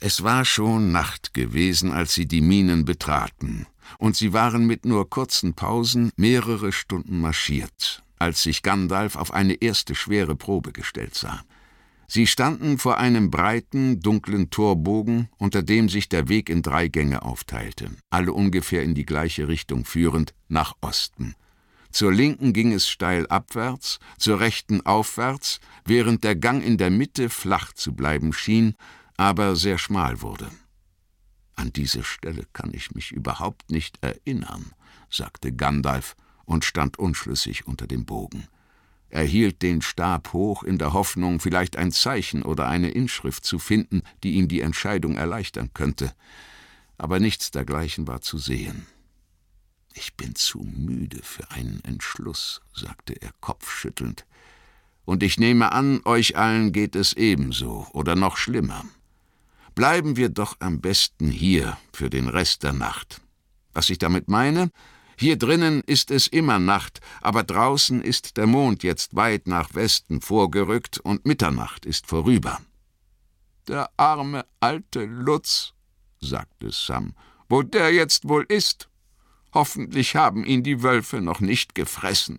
Es war schon Nacht gewesen, als sie die Minen betraten, und sie waren mit nur kurzen Pausen mehrere Stunden marschiert, als sich Gandalf auf eine erste schwere Probe gestellt sah. Sie standen vor einem breiten, dunklen Torbogen, unter dem sich der Weg in 3 Gänge aufteilte, alle ungefähr in die gleiche Richtung führend, nach Osten. Zur Linken ging es steil abwärts, zur Rechten aufwärts, während der Gang in der Mitte flach zu bleiben schien, aber sehr schmal wurde. »An diese Stelle kann ich mich überhaupt nicht erinnern«, sagte Gandalf und stand unschlüssig unter dem Bogen. Er hielt den Stab hoch, in der Hoffnung, vielleicht ein Zeichen oder eine Inschrift zu finden, die ihm die Entscheidung erleichtern könnte. Aber nichts dergleichen war zu sehen. »Ich bin zu müde für einen Entschluss«, sagte er kopfschüttelnd. »Und ich nehme an, euch allen geht es ebenso oder noch schlimmer. Bleiben wir doch am besten hier für den Rest der Nacht. Was ich damit meine? Hier drinnen ist es immer Nacht, aber draußen ist der Mond jetzt weit nach Westen vorgerückt und Mitternacht ist vorüber.« »Der arme alte Lutz«, sagte Sam, »wo der jetzt wohl ist? Hoffentlich haben ihn die Wölfe noch nicht gefressen.«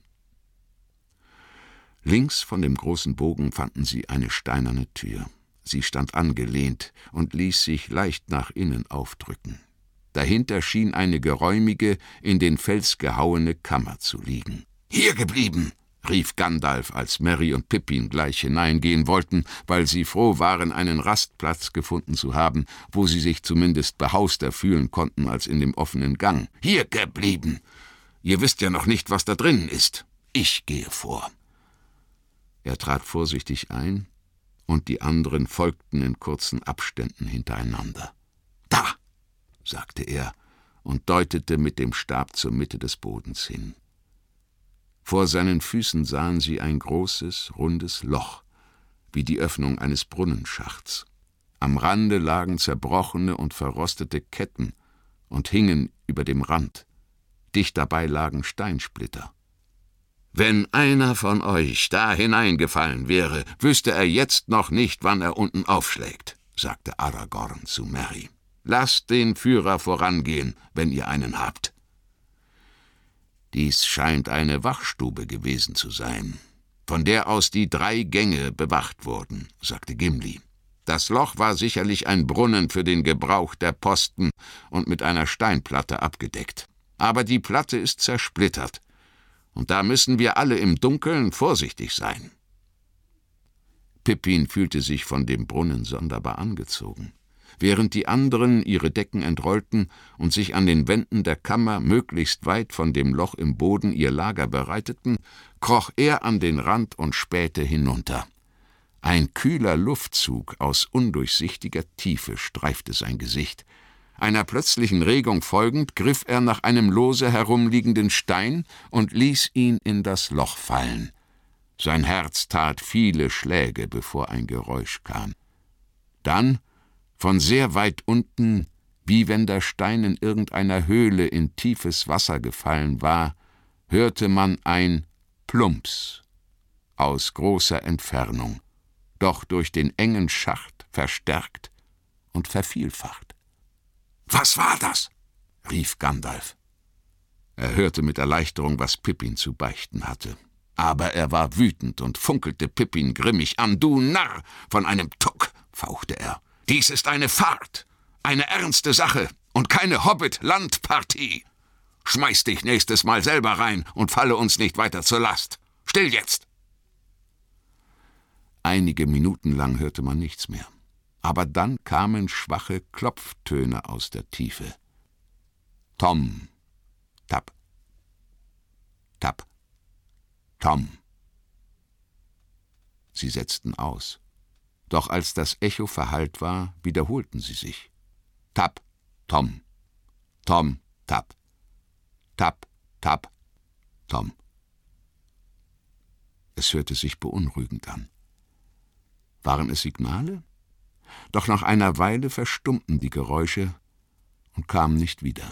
Links von dem großen Bogen fanden sie eine steinerne Tür. Sie stand angelehnt und ließ sich leicht nach innen aufdrücken. Dahinter schien eine geräumige, in den Fels gehauene Kammer zu liegen. »Hier geblieben«, rief Gandalf, als Merry und Pippin gleich hineingehen wollten, weil sie froh waren, einen Rastplatz gefunden zu haben, wo sie sich zumindest behauster fühlen konnten als in dem offenen Gang. »Hier geblieben! Ihr wisst ja noch nicht, was da drinnen ist. Ich gehe vor.« Er trat vorsichtig ein, und die anderen folgten in kurzen Abständen hintereinander. »Da«, sagte er und deutete mit dem Stab zur Mitte des Bodens hin. Vor seinen Füßen sahen sie ein großes, rundes Loch, wie die Öffnung eines Brunnenschachts. Am Rande lagen zerbrochene und verrostete Ketten und hingen über dem Rand. Dicht dabei lagen Steinsplitter. »Wenn einer von euch da hineingefallen wäre, wüsste er jetzt noch nicht, wann er unten aufschlägt«, sagte Aragorn zu Merry. »Lasst den Führer vorangehen, wenn ihr einen habt.« »Dies scheint eine Wachstube gewesen zu sein, von der aus die 3 Gänge bewacht wurden«, sagte Gimli. »Das Loch war sicherlich ein Brunnen für den Gebrauch der Posten und mit einer Steinplatte abgedeckt. Aber die Platte ist zersplittert, und da müssen wir alle im Dunkeln vorsichtig sein.« Pippin fühlte sich von dem Brunnen sonderbar angezogen. Während die anderen ihre Decken entrollten und sich an den Wänden der Kammer möglichst weit von dem Loch im Boden ihr Lager bereiteten, kroch er an den Rand und spähte hinunter. Ein kühler Luftzug aus undurchsichtiger Tiefe streifte sein Gesicht. Einer plötzlichen Regung folgend griff er nach einem lose herumliegenden Stein und ließ ihn in das Loch fallen. Sein Herz tat viele Schläge, bevor ein Geräusch kam. Dann, von sehr weit unten, wie wenn der Stein in irgendeiner Höhle in tiefes Wasser gefallen war, hörte man ein Plumps aus großer Entfernung, doch durch den engen Schacht verstärkt und vervielfacht. »Was war das?« rief Gandalf. Er hörte mit Erleichterung, was Pippin zu beichten hatte. Aber er war wütend und funkelte Pippin grimmig an. »Du Narr von einem Tuck«, fauchte er. »Dies ist eine Fahrt, eine ernste Sache und keine Hobbit-Landpartie. Schmeiß dich nächstes Mal selber rein und falle uns nicht weiter zur Last. Still jetzt!« Einige Minuten lang hörte man nichts mehr. Aber dann kamen schwache Klopftöne aus der Tiefe. Tom, tap, tap, Tom. Sie setzten aus. Doch als das Echo verhallt war, wiederholten sie sich. Tap, Tom, Tom, tap, tap, tap, Tom. Es hörte sich beunruhigend an. Waren es Signale? Doch nach einer Weile verstummten die Geräusche und kamen nicht wieder.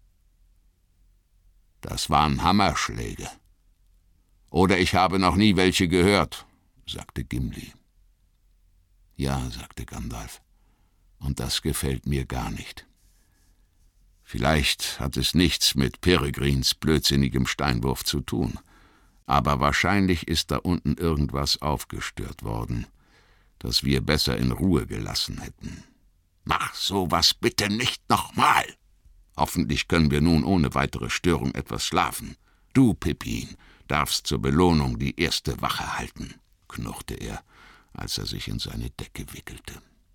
»Das waren Hammerschläge. Oder ich habe noch nie welche gehört«, sagte Gimli. »Ja«, sagte Gandalf, Und das gefällt mir gar nicht. Vielleicht hat es nichts mit Peregrins blödsinnigem Steinwurf zu tun, aber wahrscheinlich ist da unten irgendwas aufgestört worden, das wir besser in Ruhe gelassen hätten. Mach sowas bitte nicht nochmal! Hoffentlich können wir nun ohne weitere Störung etwas schlafen. Du, Pippin, darfst zur Belohnung die erste Wache halten, knurrte er, als er sich in seine Decke wickelte.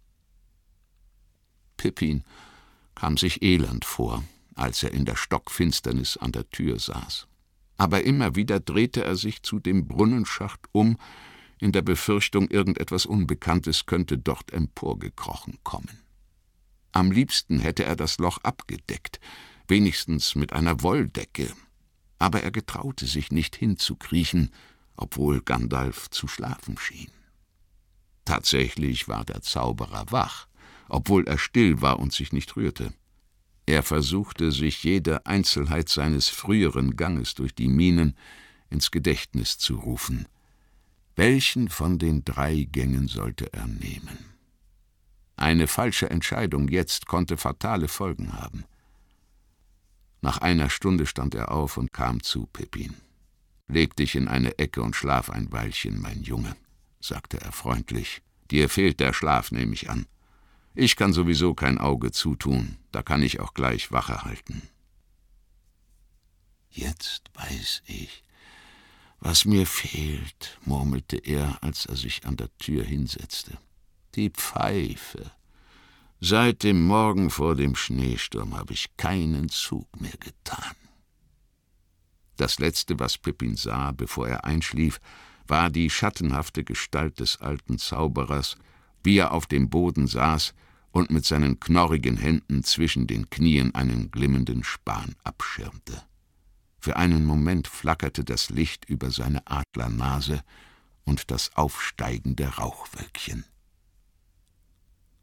Pippin kam sich elend vor, als er in der Stockfinsternis an der Tür saß. Aber immer wieder drehte er sich zu dem Brunnenschacht um, in der Befürchtung, irgendetwas Unbekanntes könnte dort emporgekrochen kommen. Am liebsten hätte er das Loch abgedeckt, wenigstens mit einer Wolldecke, aber er getraute sich nicht hinzukriechen, obwohl Gandalf zu schlafen schien. Tatsächlich war der Zauberer wach, obwohl er still war und sich nicht rührte. Er versuchte, sich jede Einzelheit seines früheren Ganges durch die Minen ins Gedächtnis zu rufen. Welchen von den 3 Gängen sollte er nehmen? Eine falsche Entscheidung jetzt konnte fatale Folgen haben. Nach einer Stunde stand er auf und kam zu Pippin. »Leg dich in eine Ecke und schlaf ein Weilchen, mein Junge«, sagte er freundlich. »Dir fehlt der Schlaf, nehme ich an. Ich kann sowieso kein Auge zutun, da kann ich auch gleich Wache halten.« »Jetzt weiß ich, was mir fehlt«, murmelte er, als er sich an der Tür hinsetzte. »Die Pfeife. Seit dem Morgen vor dem Schneesturm habe ich keinen Zug mehr getan.« Das Letzte, was Pippin sah, bevor er einschlief, war die schattenhafte Gestalt des alten Zauberers, wie er auf dem Boden saß und mit seinen knorrigen Händen zwischen den Knien einen glimmenden Span abschirmte. Für einen Moment flackerte das Licht über seine Adlernase und das aufsteigende Rauchwölkchen.